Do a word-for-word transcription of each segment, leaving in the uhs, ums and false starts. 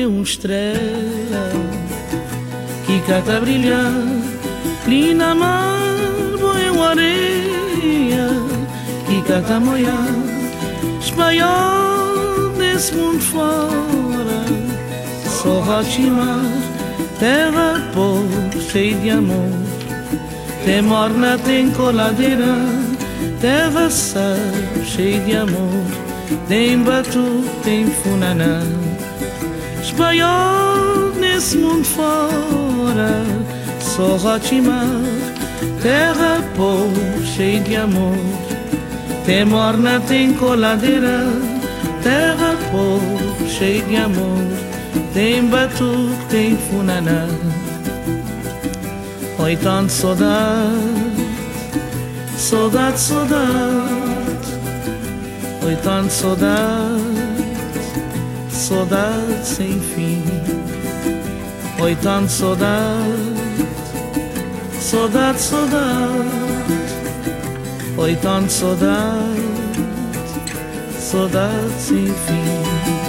é uma estrela que cata brilhar ali na mar, boia uma areia que cata moiar, espanhol desse mundo fora, só rotimar, terra pobre, cheia de amor, tem morna, tem coladeira, terra sal, cheia de amor, tem batu, tem funaná, espanhol nesse mundo fora, só rotimar, terra pobre, cheia de amor, tem morna, tem coladeira, terra pobre, cheia de amor, tem batu, tem funaná. Oi, tanto saudade, saudade, saudade. Oi, tanto saudade, saudade sem fim. Oi, tanto saudade, saudade, saudade. Oi, tanto saudade, saudade sem fim.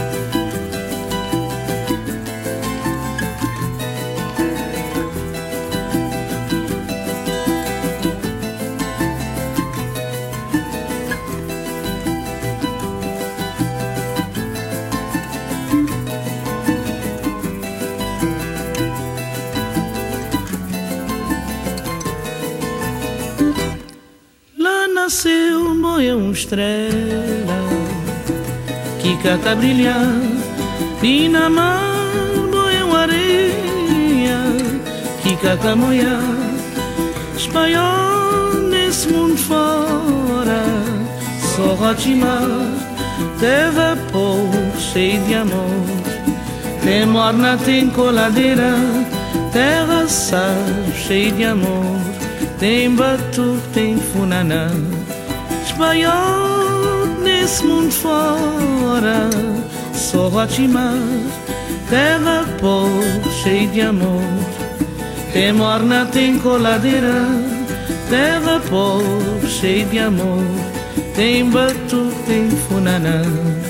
Nasceu boia uma estrela que cata brilhar e na mar boia uma areia que cata moiar, espanhol nesse mundo fora, só rotimar, terra pobre, cheia de amor, tem morna, tem coladeira, terra sal, cheia de amor, tem batu, tem funaná, espanhol nesse mundo fora, só rotimar, terra pobre, cheia de amor, tem morna, tem coladeira, terra pobre, cheia de amor, tem batu, tem funaná.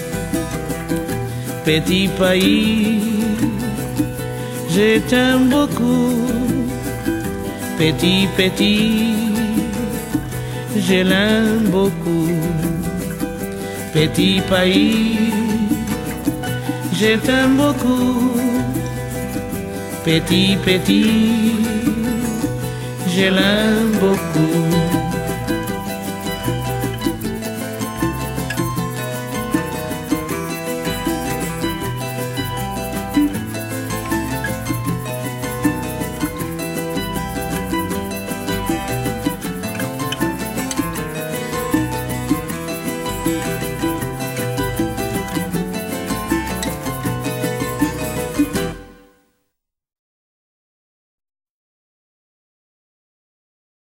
Petit pays, je t'aime beaucoup. Petit, petit, je l'aime beaucoup. Petit pays, je t'aime beaucoup. Petit, petit, je l'aime beaucoup.